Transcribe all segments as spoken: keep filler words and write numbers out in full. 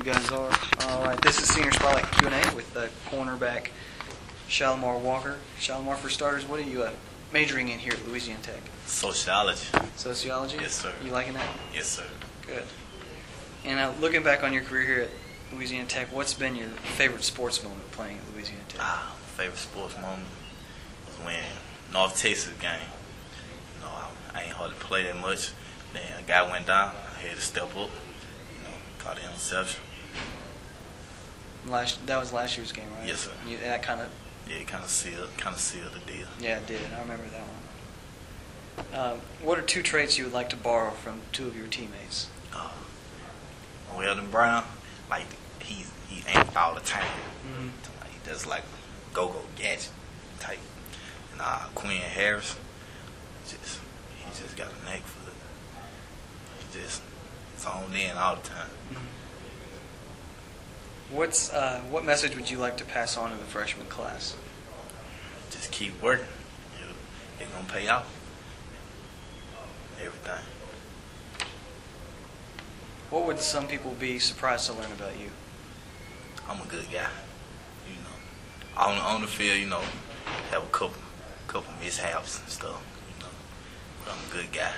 guys are. All right, this is Senior Spotlight Q and A with uh, cornerback Shalimar Walker. Shalimar, for starters, what are you uh, majoring in here at Louisiana Tech? Sociology. Sociology? Yes, sir. You liking that? Yes, sir. Good. And uh, looking back on your career here at Louisiana Tech, what's been your favorite sports moment playing at Louisiana Tech? Ah, my favorite sports moment was when North Texas game. You know, I, I ain't hardly play that much. Then a guy went down. I had to step up. You know, caught the interception. Last that was last year's game, right? Yes, sir. You, that kind of Yeah, it kind of sealed, kind of sealed the deal. yeah, it did. I remember that one. Uh, what are two traits you would like to borrow from two of your teammates? Uh, Weldon Brown, like he's he amped all the time. Mm-hmm. Like, he does like go-go gadget type. And uh, Quinn Harris, just he just got a knack for it. He just zoned in all the time. Mm-hmm. What's uh, what message would you like to pass on to the freshman class? Just keep working. You know, it's gonna pay off. Everything. What would some people be surprised to learn about you? I'm a good guy. You know, on on the field, you know, have a couple couple mishaps and stuff. You know, but I'm a good guy.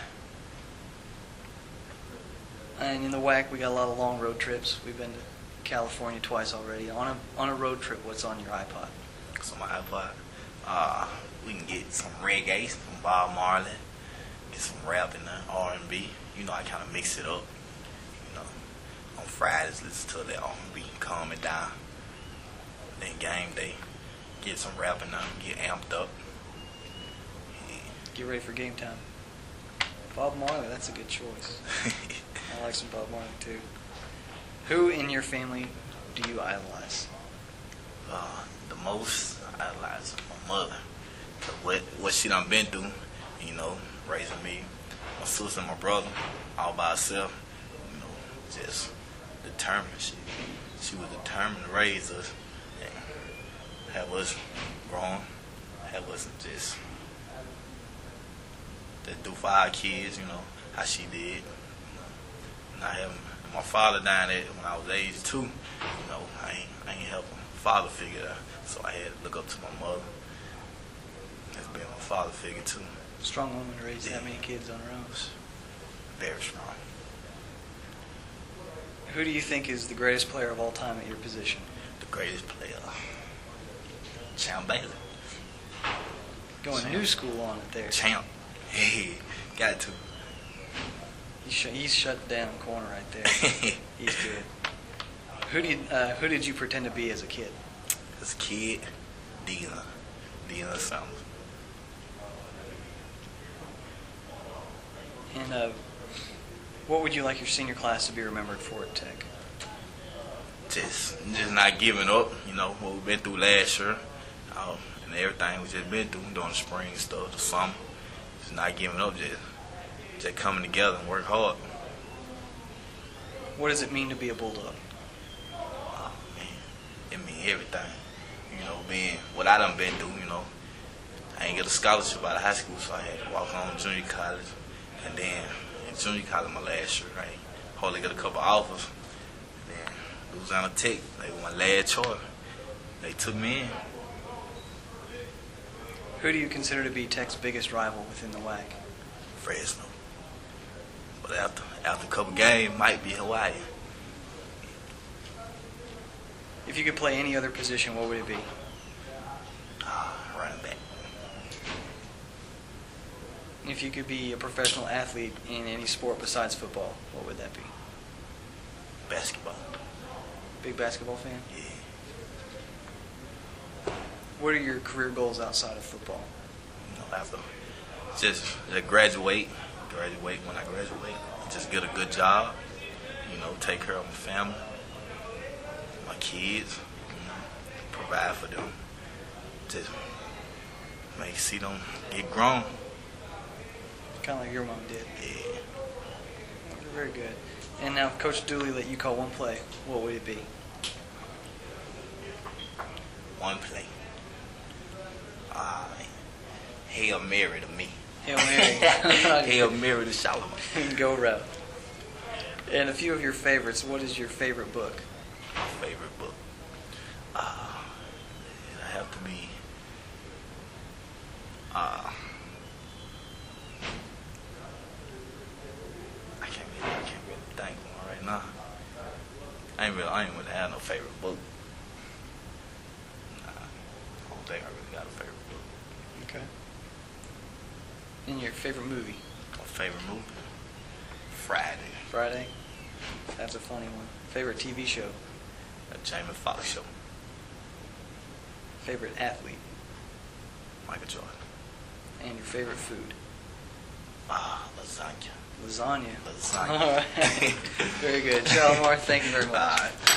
And in the W A C, we got a lot of long road trips. We've been to California twice already. On a on a road trip, what's on your iPod? So my iPod, uh, we can get some reggae from Bob Marley, get some rap in there, R and B. You know, I kind of mix it up. You know, on Fridays, listen to that R and B, calm it down. Then game day, get some rap in there, get amped up. Yeah. Get ready for game time. Bob Marley, that's a good choice. I like some Bob Marley too. Who in your family do you idolize? Uh, the most I idolize my mother. 'Cause what what she done been through, you know, raising me, my sister and my brother, all by herself, you know, just determined. She she was determined to raise us and have us grown, have us just just do for our kids, you know, how she did. Not having my father dying at when I was age two, you know, I ain't I ain't help my father figure it out, so I had to look up to my mother. That's been my father figure too. Strong woman to raise Yeah. that many kids on her own. Very strong. Who do you think is the greatest player of all time at your position? The greatest player, Champ Bailey. Going Champ. new school on it there. Champ. Hey, got to. He's, sh- he's shut down corner right there. He's good. Who did uh, who did you pretend to be as a kid? As a kid, Dina. Dina Summers. And uh, what would you like your senior class to be remembered for at Tech? Just, just not giving up, you know, what we've been through last year, uh, and everything we just been through during the spring stuff, the summer. Just not giving up, just, just coming together and work hard. What does it mean to be a Bulldog? Oh, man, it mean everything. You know, being what I done been through, you know. I ain't get a scholarship out of high school, so I had to walk on to junior college. And then in junior college my last year, right, hardly got a couple offers. And then Louisiana Tech, they were my last choice. They took me in. Who do you consider to be Tech's biggest rival within the W A C? Fresno. But after after a couple games, might be Hawaii. If you could play any other position, what would it be? Ah, running back. If you could be a professional athlete in any sport besides football, what would that be? Basketball. Big basketball fan? Yeah. What are your career goals outside of football? You know, after just, just graduate, graduate when I graduate, just get a good job, you know, take care of my family, my kids, you know, provide for them, just make see them get grown. Kind of like your mom did. Yeah. Very good. And now, if Coach Dooley let you call one play, what would it be? One play. Ah, man. Hail Mary to me. Hail Mary. Hail Mary to Shalimar. Go route. And a few of your favorites. What is your favorite book? favorite book. Uh, it have to be. Uh, I can't really, I can't really think of one right now. I ain't really, I ain't really have no favorite book. Nah, I don't think I really got a favorite book. Okay. And your favorite movie? My favorite movie? Friday. Friday? That's a funny one. Favorite T V show? A Jamie Foxx show. Favorite athlete? Michael Jordan. And your favorite food? Ah, lasagna. Lasagna. Lasagna. All right. Very good. Shalimar, thank you very much. All right.